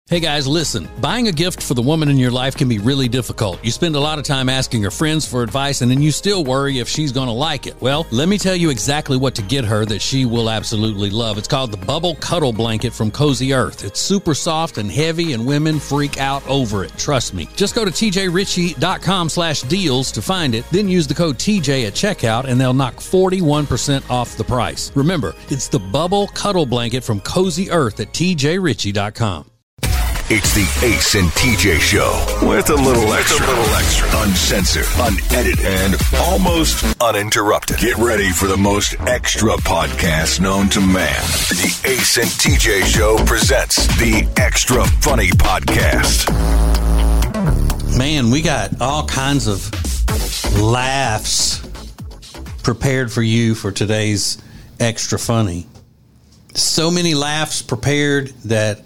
Hey guys, listen, buying a gift for the woman in your life can be really difficult. You spend a lot of time asking her friends for advice and then you still worry if she's going to like it. Well, let me tell you exactly what to get her that she will absolutely love. It's called the Bubble Cuddle Blanket from Cozy Earth. It's super soft and heavy and women freak out over it. Trust me. Just go to tjritchie.com/deals to find it. Then use the code TJ at checkout and they'll knock 41% off the price. Remember, it's the Bubble Cuddle Blanket from Cozy Earth at tjritchie.com. It's the Ace and TJ Show with a little extra. Uncensored, unedited, and almost uninterrupted. Get ready for the most extra podcast known to man. The Ace and TJ Show presents the Extra Funny Podcast. Man, we got all kinds of laughs prepared for you for today's Extra Funny. So many laughs prepared that...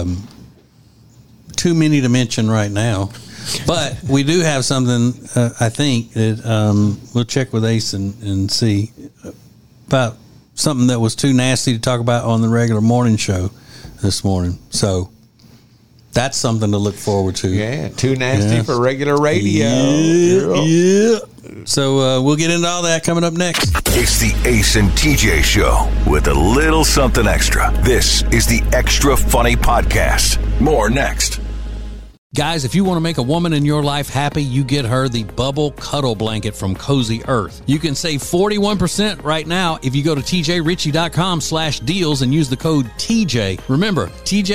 too many to mention right now, but we do have something. I think that we'll check with Ace and see about something that was too nasty to talk about on the regular morning show this morning. So that's something to look forward to. Yeah, too nasty for regular radio. Yeah. So we'll get into all that coming up next. It's the Ace and TJ Show with a little something extra. This is the Extra Funny Podcast. More next. Guys, if you want to make a woman in your life happy, you get her the Bubble Cuddle Blanket from Cozy Earth. You can save 41% right now if you go to tjritchie.com/deals and use the code TJ. Remember,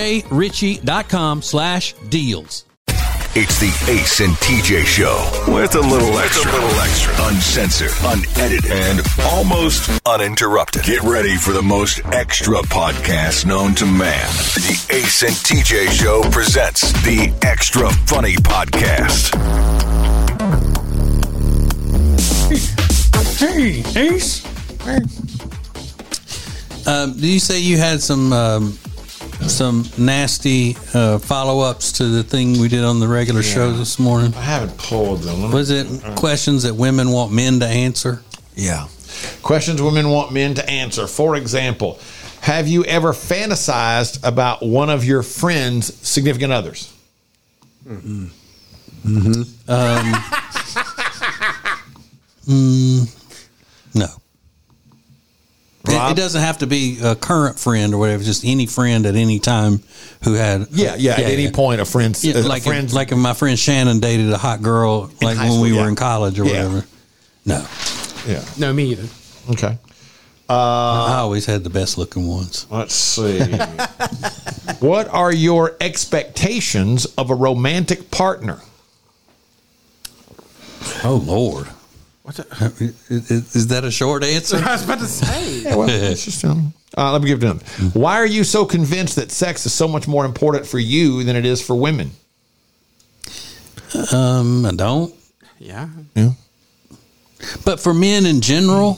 tjritchie.com/deals. It's the Ace and TJ Show with a little extra. Uncensored, unedited, and almost uninterrupted. Get ready for the most extra podcast known to man. The Ace and TJ Show presents the Extra Funny Podcast. Hey, Ace. Do you say you had some nasty follow-ups to the thing we did on the regular show this morning? I haven't pulled them. Was it questions that women want men to answer? Yeah. Questions women want men to answer. For example, have you ever fantasized about one of your friends' significant others? No. It doesn't have to be a current friend or whatever, just any friend at any time who had... At any point a friend's... like if my friend Shannon dated a hot girl like when we were in college or whatever. No. Yeah. No, me either. Okay. I always had the best looking ones. Let's see. What are your expectations of a romantic partner? Oh, Lord. Is that a short answer? I was about to say. Yeah, well, it's just, let me give it to them. Why are you so convinced that sex is so much more important for you than it is for women? I don't. Yeah. But for men in general...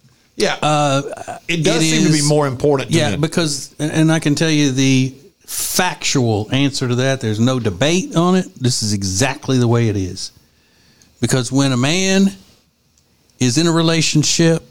it does seem to be more important to men. Yeah, because, and I can tell you the factual answer to that, there's no debate on it. This is exactly the way it is. Because when a man is in a relationship,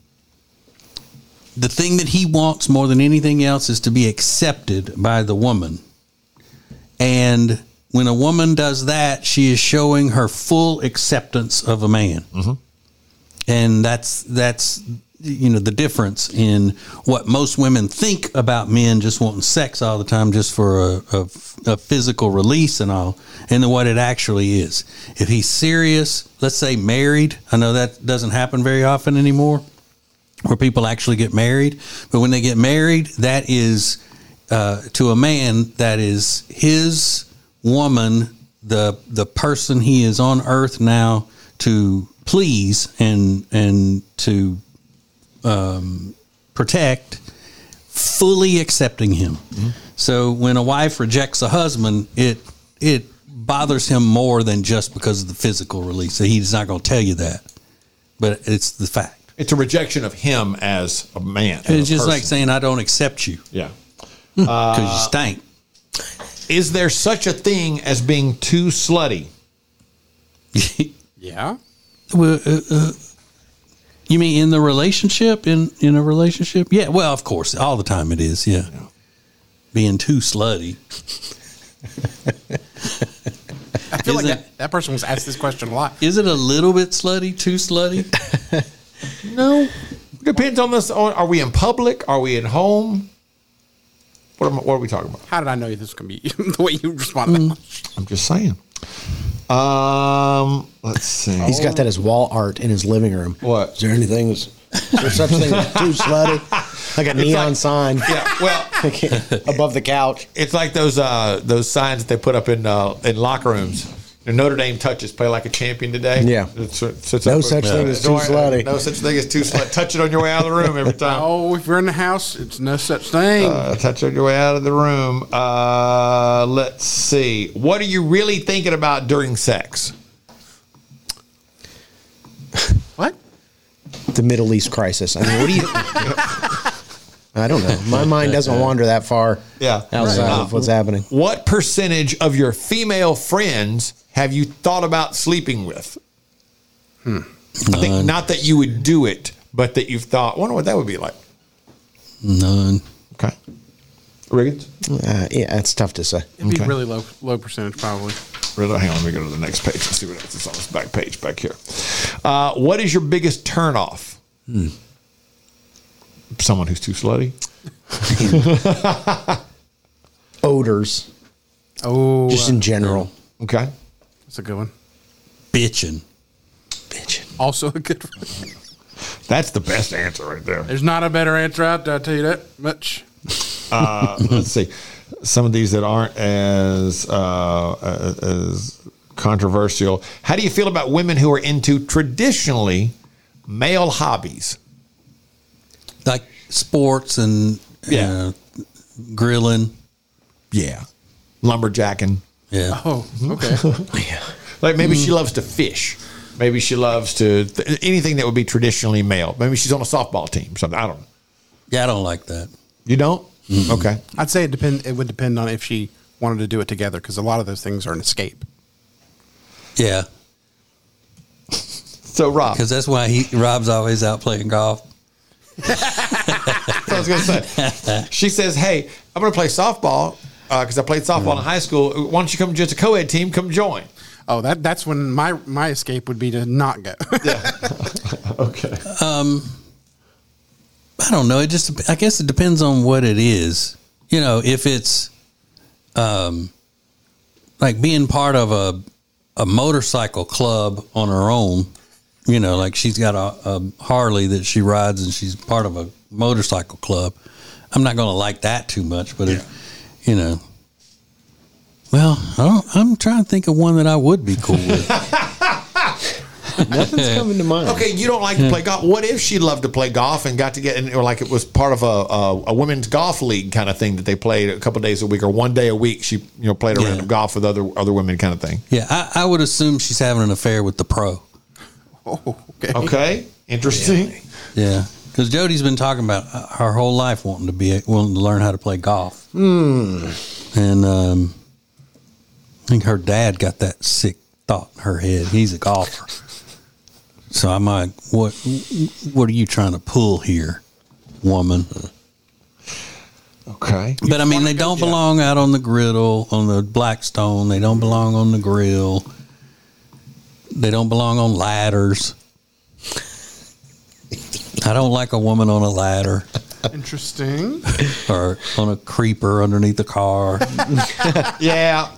the thing that he wants more than anything else is to be accepted by the woman. And when a woman does that, she is showing her full acceptance of a man. Mm-hmm. And that's the difference in what most women think about men just wanting sex all the time just for a physical release and all, and then what it actually is. If he's serious, let's say married, I know that doesn't happen very often anymore, where people actually get married, but when they get married, that is to a man, that is his woman, the person he is on earth now to please and to protect, fully accepting him. Mm-hmm. So when a wife rejects a husband, it bothers him more than just because of the physical release. So he's not going to tell you that, but it's the fact. It's a rejection of him as a man. It's just like saying, I don't accept you. Yeah. Because you stink. Is there such a thing as being too slutty? Yeah. Well, you mean in the relationship? In a relationship? Yeah. Well, of course, all the time it is. Yeah. Being too slutty. feel like that person was asked this question a lot. Is it a little bit slutty? Too slutty? No. Depends on this. Are we in public? Are we at home? What are we talking about? How did I know this was going to be the way you responded? I'm just saying. Let's see. He's got that as wall art in his living room. What? Is there anything? Is there such thing as too slutty? Like a neon sign. Yeah. Well, above the couch. it's like those signs that they put up in locker rooms. Notre Dame touches, play like a champion today. Yeah. No such thing as too slutty. No such thing as too slutty. Touch it on your way out of the room every time. Oh, if you're in the house, it's no such thing. Touch on your way out of the room. Let's see. What are you really thinking about during sex? What? The Middle East crisis. I mean, what do you... I don't know. My mind doesn't wander that far outside of what's happening. What percentage of your female friends have you thought about sleeping with? I think not that you would do it, but that you've thought, I wonder what that would be like. None. Okay. Riggins? Yeah, it's tough to say. It'd be really low percentage, probably. Really? Hang on, let me go to the next page and see what else is on this back page back here. What is your biggest turnoff? Someone who's too slutty? Odors. Oh, Just in general. Okay. that's a good one. Bitching. Also a good one. That's the best answer right there. There's not a better answer out there, I'll tell you that much. Let's see. Some of these that aren't as controversial. How do you feel about women who are into traditionally male hobbies? Like sports and grilling. Yeah. Lumberjacking. Yeah. Oh, okay. Like maybe she loves to fish. Maybe she loves to anything that would be traditionally male. Maybe she's on a softball team or something. I don't know. Yeah, I don't like that. You don't? Mm-hmm. Okay. I'd say it would depend on if she wanted to do it together, because a lot of those things are an escape. Yeah. So Rob, Because that's why Rob's always out playing golf. I was going to say, she says, "Hey, I'm going to play softball because I played softball in high school. Why don't you come just a co-ed team? Come join." Oh, that's when my escape would be to not go. Okay. I don't know. I guess it depends on what it is. You know, if it's like being part of a motorcycle club on her own, you know, like she's got a Harley that she rides and she's part of a motorcycle club. I'm not going to like that too much, but you know, well, I'm trying to think of one that I would be cool with. Nothing's coming to mind. Okay, you don't like to play golf. What if she loved to play golf and got to get in, or like it was part of a women's golf league kind of thing that they played a couple of days a week or one day a week? She played a random golf with other women kind of thing. Yeah, I would assume she's having an affair with the pro. Oh, okay. Okay, interesting. Yeah, because Jody's been talking about her whole life wanting to learn how to play golf. And I think her dad got that sick thought in her head. He's a golfer. So I'm like, what are you trying to pull here, woman? Okay. But I mean, they don't belong out on the griddle, on the Blackstone. They don't belong on the grill. They don't belong on ladders. I don't like a woman on a ladder. Interesting. Or on a creeper underneath the car. Yeah.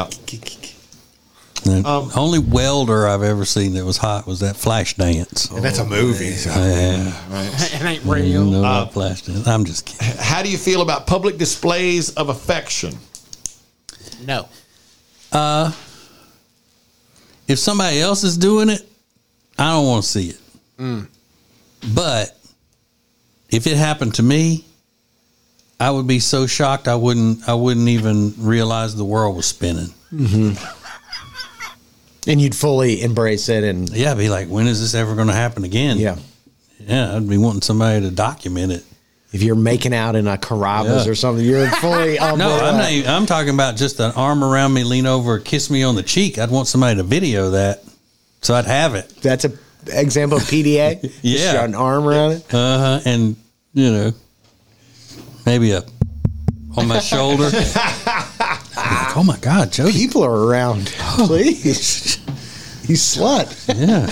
The only welder I've ever seen that was hot was that Flashdance. And that's a movie. So. It ain't real. You know about Flashdance. I'm just kidding. How do you feel about public displays of affection? No. If somebody else is doing it, I don't want to see it. But if it happened to me, I would be so shocked I wouldn't even realize the world was spinning. And you'd fully embrace it. And Yeah, I'd be like, when is this ever going to happen again? yeah, I'd be wanting somebody to document it. if you're making out in a Carrabba's or something, you're fully on No, board. I'm not. I'm talking about just an arm around me, lean over, kiss me on the cheek. I'd want somebody to video that, so I'd have it. That's an example of PDA. Yeah. Just an arm around it. And maybe on my shoulder. Oh my God, Jody. People are around. Please. You slut. Yeah.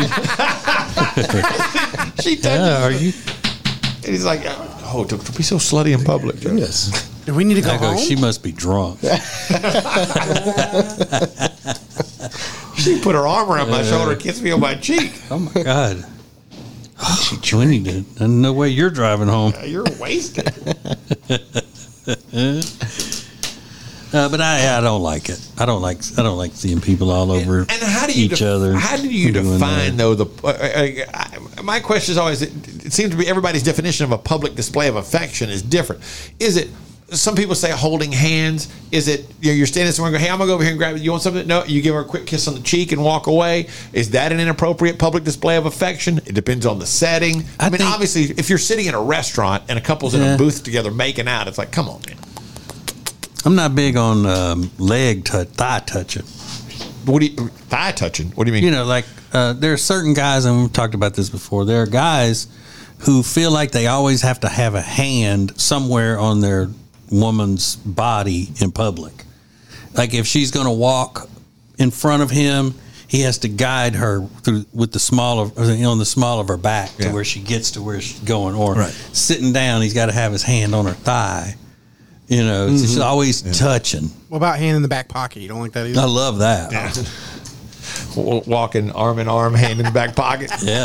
She touched Are you? And he's like, oh, don't be so slutty in public, Joe. Yes. Do we need to go I go, home? she must be drunk. She put her arm around my shoulder and kissed me on my cheek. Oh my God. We need to. And no way you're driving home. You're wasted. But I don't like it. I don't like seeing people all over And how do you each other. How do you doing define that. though my question is always it seems to be everybody's definition of a public display of affection is different. Is it some people say holding hands? Is it you're standing somewhere and go, hey, I'm gonna go over here and grab it. You want something? No, you give her a quick kiss on the cheek and walk away. Is that an inappropriate public display of affection? It depends on the setting. I mean, think- obviously, if you're sitting in a restaurant and a couple's in a booth together making out, it's like, come on, man. I'm not big on thigh touching. Thigh touching? What do you mean? You know, like there are certain guys, and we've talked about this before. There are guys who feel like they always have to have a hand somewhere on their woman's body in public. Like if she's going to walk in front of him, he has to guide her through with the small of her back to where she gets to where she's going. Or sitting down, he's got to have his hand on her thigh. You know, it's just always touching. What about hand in the back pocket? You don't like that either? I love that. Yeah. Walking arm in arm, hand in the back pocket. Yeah.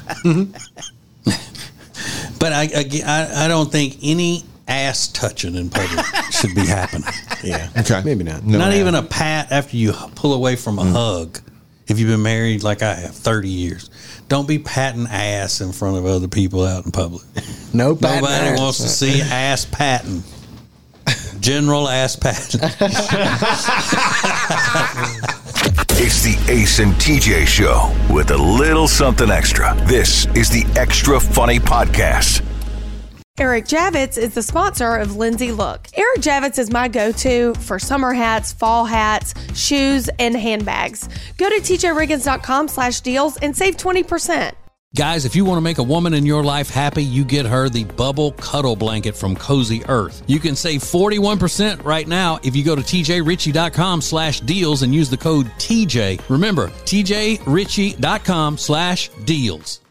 But I don't think any ass touching in public should be happening. Yeah. Okay. Maybe not. No, Not even a pat after you pull away from a hug. If you've been married like I have 30 years, don't be patting ass in front of other people out in public. No, Nobody wants to see ass patting. General ass patting. It's the Ace and TJ Show with a little something extra. This is the Extra Funny Podcast. Eric Javits is the sponsor of Lindsay Look. Eric Javits is my go-to for summer hats, fall hats, shoes, and handbags. Go to tjriggins.com/deals and save 20%. Guys, if you want to make a woman in your life happy, you get her the Bubble Cuddle Blanket from Cozy Earth. You can save 41% right now if you go to tjritchie.com/deals and use the code TJ. Remember, tjritchie.com/deals.